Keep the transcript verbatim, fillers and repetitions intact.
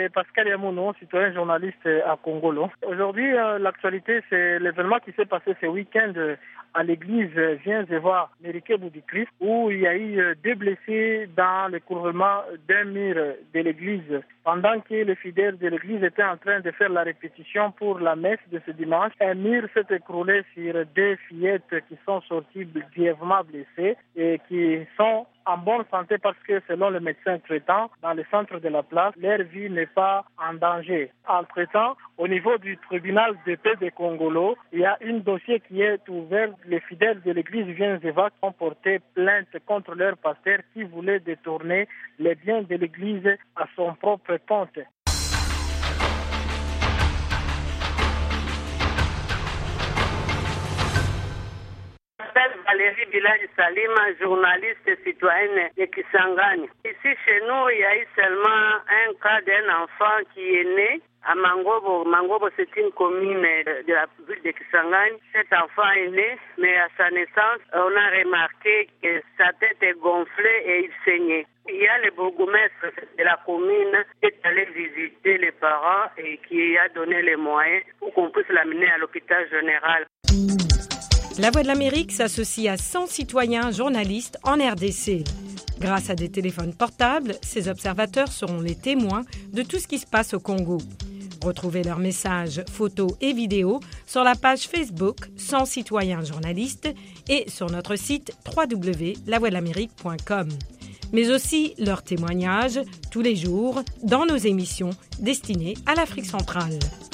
c'est Pascal Yamouno, citoyen journaliste à Congolo. Aujourd'hui, euh, l'actualité, c'est l'événement qui s'est passé ce week-end euh, à l'église Viens-et-Voir Mérikébou du Christ, où il y a eu euh, deux blessés dans le couvrement d'un mur de l'église. Pendant que les fidèles de l'église étaient en train de faire la répétition pour la messe de ce dimanche, un mur s'est écroulé sur deux fillettes qui sont sorties grièvement blessées et qui sont en bonne santé parce que selon le médecin traitant, dans le centre de la place, leur vie n'est pas en danger. Entre-temps, au niveau du tribunal de paix de Congolo, il y a un dossier qui est ouvert. Les fidèles de l'église Viens-et-Voir ont porté plainte contre leur pasteur qui voulait détourner les biens de l'église à son propre compte. Valérie Bilal Salima, journaliste citoyenne de Kisangani. Ici chez nous, il y a eu seulement un cas d'un enfant qui est né à Mangobo. Mangobo, c'est une commune de la ville de Kisangani. Cet enfant est né, mais à sa naissance, on a remarqué que sa tête est gonflée et il saignait. Il y a le bourgmestre de la commune qui est allé visiter les parents et qui a donné les moyens pour qu'on puisse l'amener à l'hôpital général. La Voix de l'Amérique s'associe à cent citoyens journalistes en R D C. Grâce à des téléphones portables, ces observateurs seront les témoins de tout ce qui se passe au Congo. Retrouvez leurs messages, photos et vidéos sur la page Facebook cent citoyens journalistes et sur notre site w w w point la voix de l'amérique point com. Mais aussi leurs témoignages tous les jours dans nos émissions destinées à l'Afrique centrale.